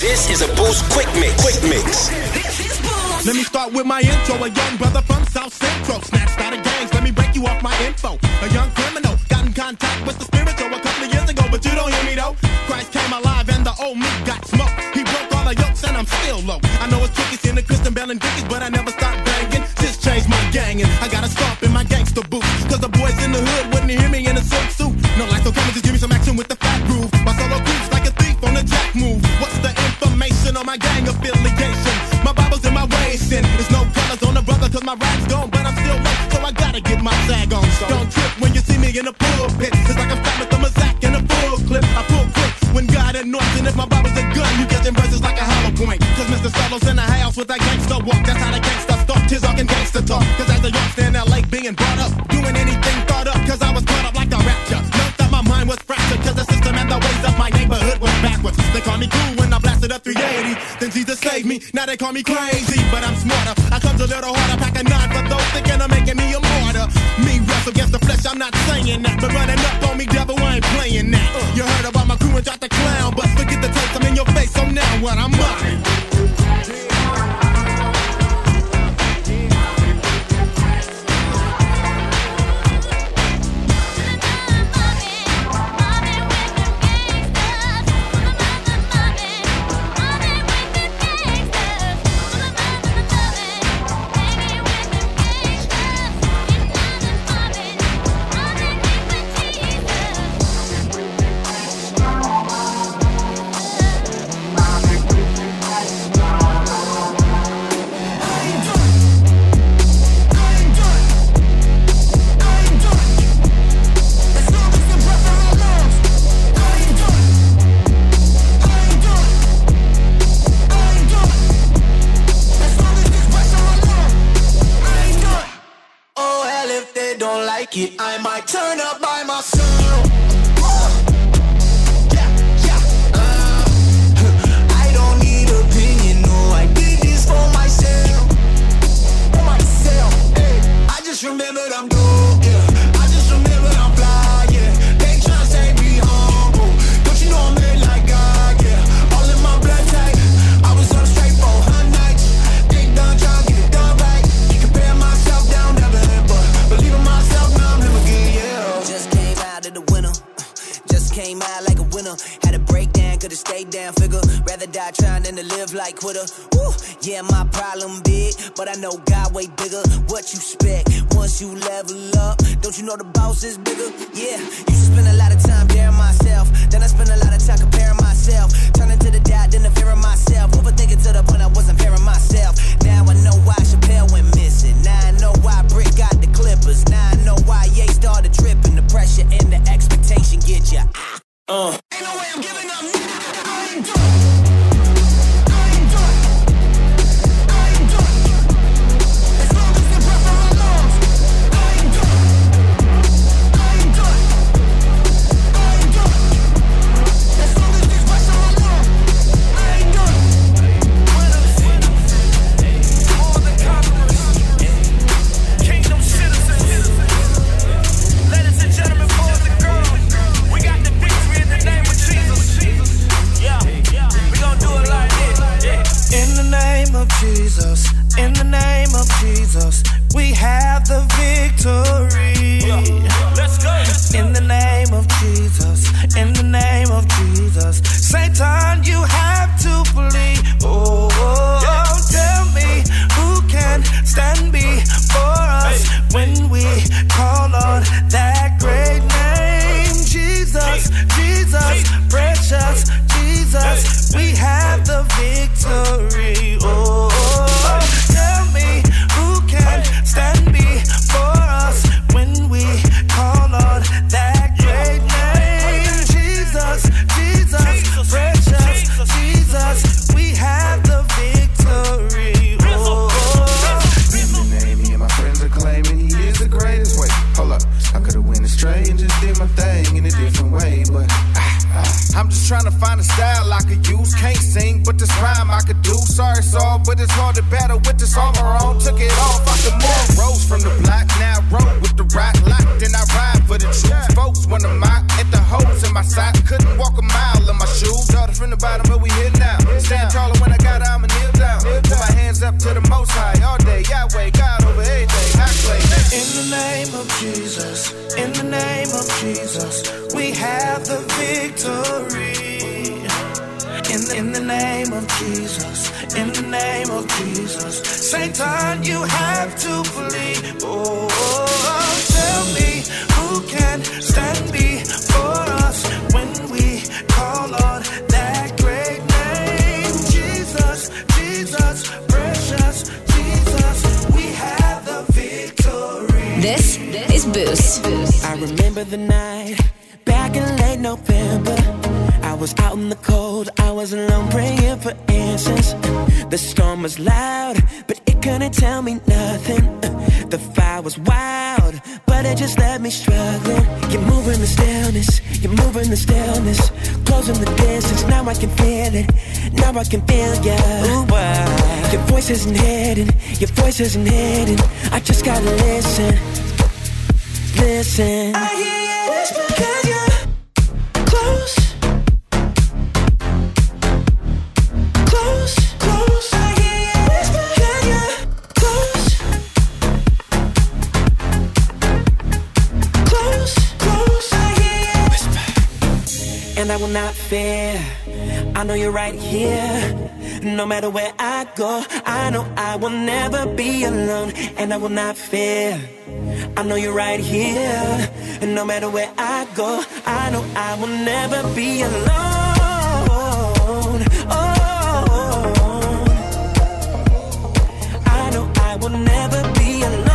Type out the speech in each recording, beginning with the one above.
This is a Boost Quick Mix. Let me start with my intro. A young brother from South Central, snatched out of gangs. Let me break you off my info. A young criminal got in contact with the spiritual a couple of years ago, but you don't hear me though. Christ came alive and the old me got smoked. He broke all the yokes and I'm still low. I know it's tricky seeing the Christian Bell and Dickies, but I never stopped banging. Just changed my gang and I got a stomp in my gangster boots. Cause the boys in the hood wouldn't hear me in a silk suit. No lights, no camera, just give me some action with the fat groove. My solo creeps like a thief on a jack move. What's the information on my gang affiliation? My Bible's in my waist and there's no colors on the brother cause my rag's gone, but I'm still late, so I gotta get my sag on. Don't trip when you see me in the pulpit. It's like I'm fat with a Mazak in a full clip. I pull quick when God anoints, and if my Bible's a gun, you get them verses like a hollow point. Cause Mr. Solo's in the house with that gangster walk. That's how the gangster start, tears talking gangster talk. Cause as a youngster in LA being brought up, doing anything thought up, cause I was caught up like a rapture. Note that my mind was fractured, cause the system and the ways of my neighborhood was backwards. They call me cool when I blasted up 380. Then Jesus saved me, now they call me crazy, but I'm smarter. I come a little harder, pack a 9 for those thinking of making me a martyr. Me wrestle against the flesh, I'm not saying that, but running up on me, devil, I ain't playing that. You heard about my crew and dropped the clown, but forget the taste, I'm in your face, so now what? I'm mine. I might turn up by myself. I don't need opinion, no, I did this for myself. I just remembered I'm dope, yeah. I just remembered I'm fly, yeah. They tryna say be humble. Don't you know I'm made like God, yeah. All in my blood type. I was up straight for 100 nights. Ain't done trying to get it done right. Compare myself down, never but believe in myself now, I'm him again, yeah. Just came out of the winter. Just came out like a winner. Had a breakdown, could've stayed down, figure. Rather die trying than to live like quitter. Woo, yeah, my problem big, but I know God way bigger. What you expect once you level up? Don't you know the boss is bigger? Yeah, used to spend a lot of time daring myself. Then I spent a lot of time comparing myself. Turning to the doubt, then the fear of myself. Overthinking to the point I wasn't pairing myself. Now I know why Chappelle went missing. Now I know why Brick got the Clippers. Now I know why Ye started tripping. The pressure and the expectation get ya. Ain't no way I'm giving up now. I ain't done. I ain't done. I ain't done. As long as the breath in my lungs. I ain't done. I ain't done. I ain't done. As long as this breath in my lungs. I ain't done. All the conquerors. Kingdom citizens. Ladies and gentlemen, boys and girls. We got the victory in the name of Jesus. Yeah, we gon' do it like this. In the name of Jesus, in the name of Jesus, we have the victory. Let's go. In the name of Jesus, in the name of Jesus, Satan, you have to flee. Oh, tell me who can stand before us when we call on that great name. Jesus, Jesus, precious Jesus, we have the victory. Oh, tell me who can stand before us when we call on that great name. Jesus, Jesus, precious Jesus, we have the victory. Oh, in the name, me and my friends are claiming he is the greatest. Wait, hold up, I could've went astray and just did my thing in a different way, but I'm just trying to find a style I could use. Can't sing, but this rhyme I could do. Sorry, Saul, but it's hard to battle with this armor on. Took it off, I could more. Rose from the block, now I roll with the rock locked. Then I ride for the truth. Folks wanna mock at the holes in my sock. Couldn't walk a mile in my shoes. Started from the bottom, but we here now. Stand In the name of Jesus, in the name of Jesus, Satan, you have to flee. Oh, tell me who can stand before us when we call on that great name. Jesus, Jesus, precious Jesus, we have the victory. This is Boost. I remember the night back in late November. I was out in the cold, I was alone praying for answers. The storm was loud, but it couldn't tell me nothing. The fire was wild, but it just left me struggling. You're moving the stillness, you're moving the stillness, closing the distance, now I can feel it, now I can feel ya. Ooh, your voice isn't hidden, your voice isn't hidden. I just gotta listen, listen. I hear you whisper 'cause you're close. And I will not fear, I know you're right here. No matter where I go, I know I will never be alone. And I will not fear, I know you're right here. And no matter where I go, I know I will never be alone. Oh, I know I will never be alone.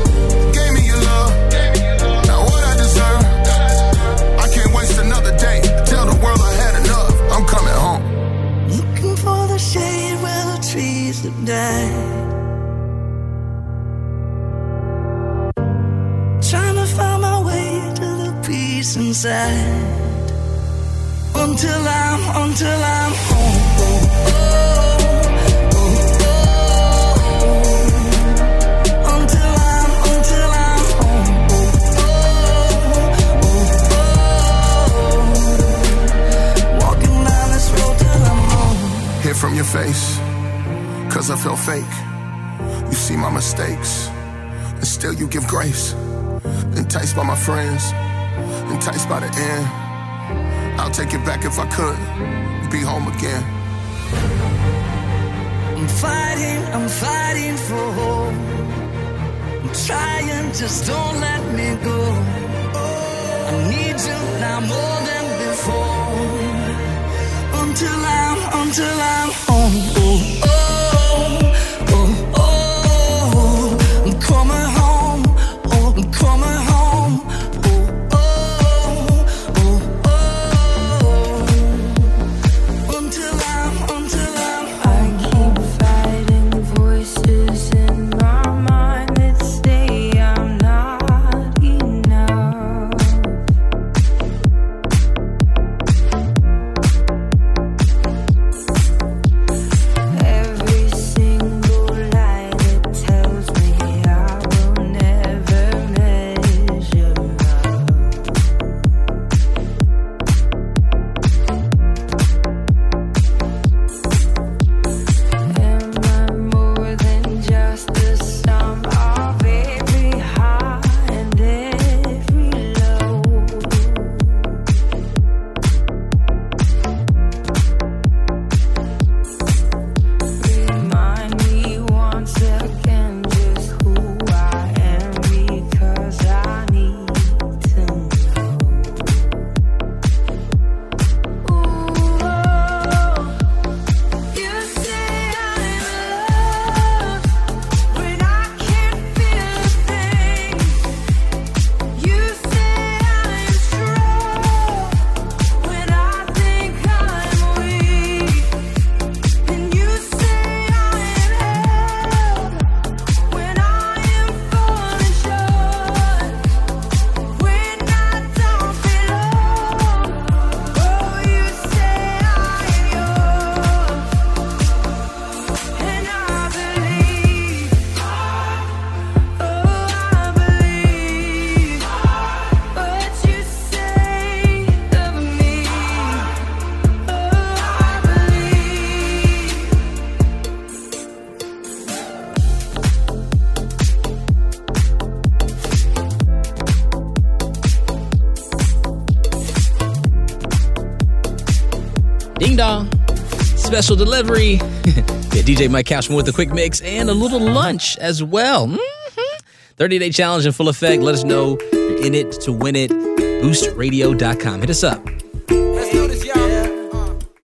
Day. inside until I'm home. Hid from your face, cause I felt fake. You see my mistakes, and still you give grace. Enticed by my friends, enticed by the end. I'll take it back if I could, be home again. I'm fighting for hope. I'm trying, just don't let me go. I need you now more than before. Until I'm home. I'm coming home. I'm coming home. Until I'm I keep fighting voices in my mind that say I'm not enough. Ding dong. Special delivery. Yeah, DJ Mike Cashman with a quick mix and a little lunch as well. 30-day challenge in full effect. Let us know you're in it to win it. BoostRadio.com. Hit us up.